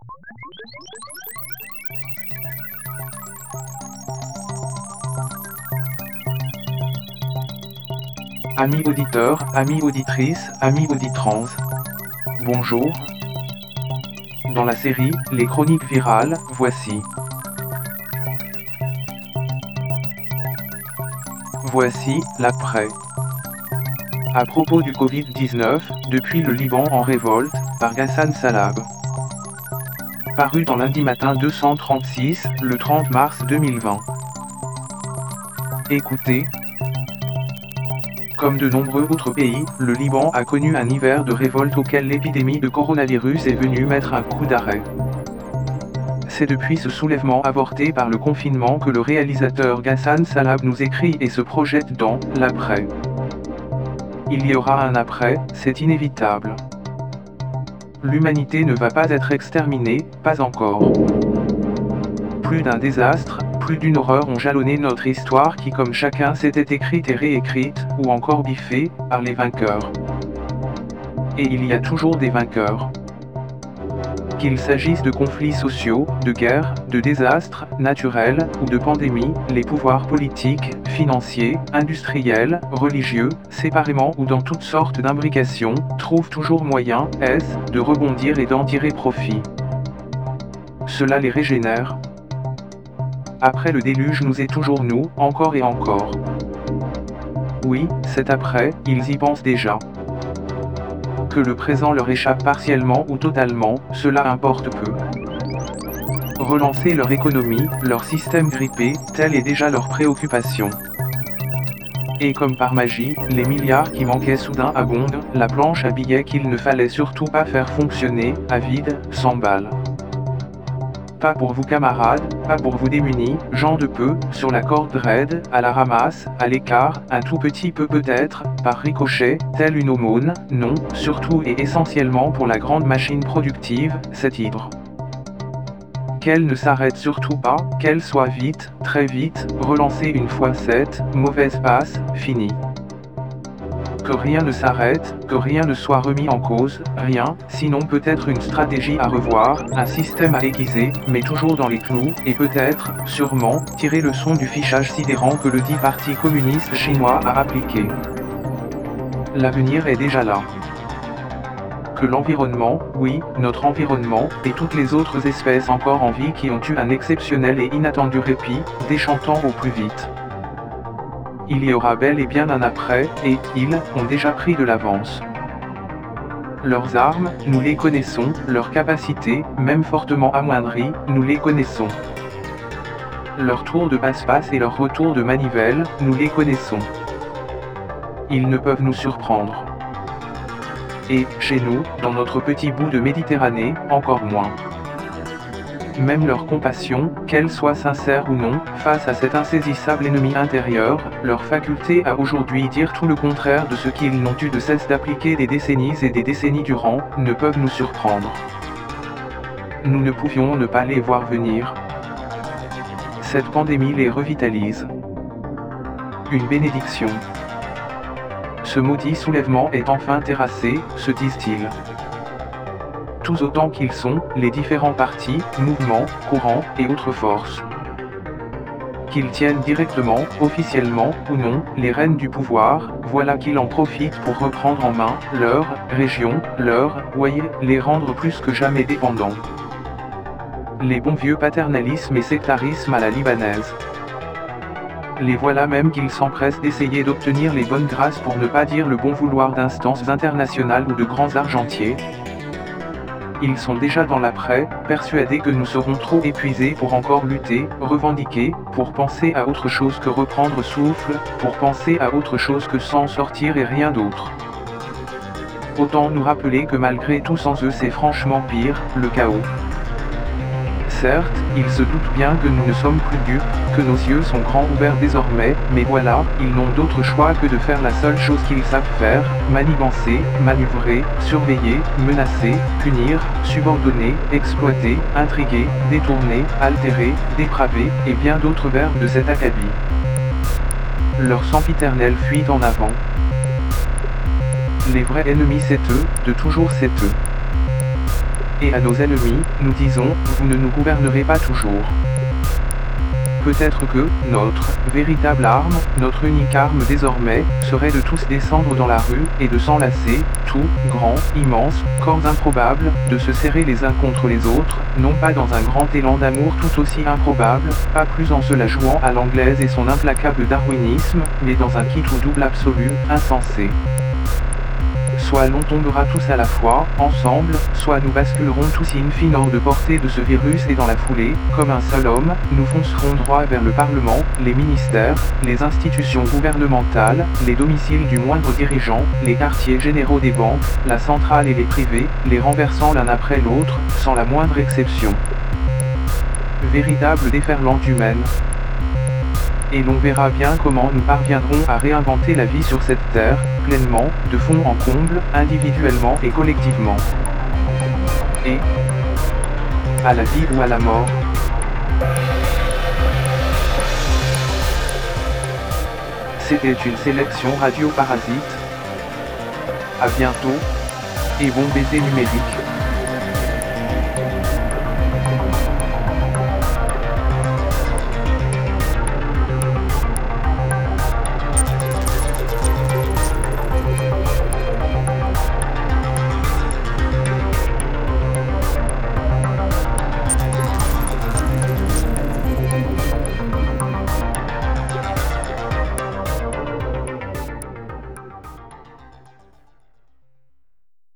Amis auditeurs, amis auditrices, amis auditrans. Bonjour. Dans la série « Les chroniques virales », voici l'après. À propos du Covid-19, depuis le Liban en révolte, par Ghassan Salab. Paru dans Lundi Matin 236, le 30 mars 2020. Écoutez. Comme de nombreux autres pays, le Liban a connu un hiver de révolte auquel l'épidémie de coronavirus est venue mettre un coup d'arrêt. C'est depuis ce soulèvement avorté par le confinement que le réalisateur Ghassan Salab nous écrit et se projette dans « l'après ». Il y aura un après, c'est inévitable. L'humanité ne va pas être exterminée, pas encore. Plus d'un désastre, plus d'une horreur ont jalonné notre histoire qui comme chacun s'était écrite et réécrite, ou encore biffée, par les vainqueurs. Et il y a toujours des vainqueurs. Qu'il s'agisse de conflits sociaux, de guerres, de désastres naturels, ou de pandémies, les pouvoirs politiques, financiers, industriels, religieux, séparément ou dans toutes sortes d'imbrications, trouvent toujours moyen, de rebondir et d'en tirer profit. Cela les régénère. Après le déluge nous est toujours nous, encore et encore. Oui, c'est après, ils y pensent déjà. Que le présent leur échappe partiellement ou totalement, cela importe peu. Relancer leur économie, leur système grippé, telle est déjà leur préoccupation. Et comme par magie, les milliards qui manquaient soudain abondent, la planche à billets qu'il ne fallait surtout pas faire fonctionner, à vide, s'emballe. Pas pour vous camarades, pas pour vous démunis, gens de peu, sur la corde raide, à la ramasse, à l'écart, un tout petit peu peut-être, par ricochet, telle une aumône, non, surtout et essentiellement pour la grande machine productive, cette hydre. Qu'elle ne s'arrête surtout pas, qu'elle soit vite, très vite, relancée une fois cette mauvaise passe, finie. Que rien ne s'arrête, que rien ne soit remis en cause, rien, sinon peut-être une stratégie à revoir, un système à aiguiser, mais toujours dans les clous, et peut-être, sûrement, tirer le son du fichage sidérant que le dit parti communiste chinois a appliqué. L'avenir est déjà là. Que l'environnement, oui, notre environnement, et toutes les autres espèces encore en vie qui ont eu un exceptionnel et inattendu répit, déchantant au plus vite. Il y aura bel et bien un après, et ils ont déjà pris de l'avance. Leurs armes, nous les connaissons, leurs capacités, même fortement amoindries, nous les connaissons. Leur tour de passe-passe et leur retour de manivelle, nous les connaissons. Ils ne peuvent nous surprendre. Et, chez nous, dans notre petit bout de Méditerranée, encore moins. Même leur compassion, qu'elle soit sincère ou non, face à cet insaisissable ennemi intérieur, leur faculté à aujourd'hui dire tout le contraire de ce qu'ils n'ont eu de cesse d'appliquer des décennies et des décennies durant, ne peuvent nous surprendre. Nous ne pouvions ne pas les voir venir. Cette pandémie les revitalise. Une bénédiction. Ce maudit soulèvement est enfin terrassé, se disent-ils. Tous autant qu'ils sont, les différents partis, mouvements, courants, et autres forces. Qu'ils tiennent directement, officiellement, ou non, les rênes du pouvoir, voilà qu'ils en profitent pour reprendre en main, leur, région, les rendre plus que jamais dépendants. Les bons vieux paternalismes et sectarismes à la libanaise. Les voilà même qu'ils s'empressent d'essayer d'obtenir les bonnes grâces pour ne pas dire le bon vouloir d'instances internationales ou de grands argentiers. Ils sont déjà dans l'après, persuadés que nous serons trop épuisés pour encore lutter, revendiquer, pour penser à autre chose que reprendre souffle, pour penser à autre chose que s'en sortir et rien d'autre. Autant nous rappeler que malgré tout sans eux c'est franchement pire, le chaos. Certes, ils se doutent bien que nous ne sommes plus dupes, que nos yeux sont grands ouverts désormais, mais voilà, ils n'ont d'autre choix que de faire la seule chose qu'ils savent faire, manigancer, manœuvrer, surveiller, menacer, punir, subordonner, exploiter, intriguer, détourner, altérer, dépraver, et bien d'autres verbes de cet acabit. Leur sempiternelle fuite en avant. Les vrais ennemis c'est eux, de toujours c'est eux. Et à nos ennemis, nous disons, vous ne nous gouvernerez pas toujours. Peut-être que, notre véritable arme, notre unique arme désormais, serait de tous descendre dans la rue, et de s'enlacer, tout, grand, immense, corps improbables, de se serrer les uns contre les autres, non pas dans un grand élan d'amour tout aussi improbable, pas plus en se la jouant à l'anglaise et son implacable darwinisme, mais dans un quitte ou double absolu, insensé. Soit l'on tombera tous à la fois, ensemble, soit nous basculerons tous in fine hors de portée de ce virus et dans la foulée, comme un seul homme, nous foncerons droit vers le Parlement, les ministères, les institutions gouvernementales, les domiciles du moindre dirigeant, les quartiers généraux des banques, la centrale et les privés, les renversant l'un après l'autre, sans la moindre exception. Véritable déferlante humaine. Et l'on verra bien comment nous parviendrons à réinventer la vie sur cette terre, pleinement, de fond en comble, individuellement et collectivement. Et à la vie ou à la mort. C'était une sélection Radio Parasite. À bientôt, et bon baiser numérique.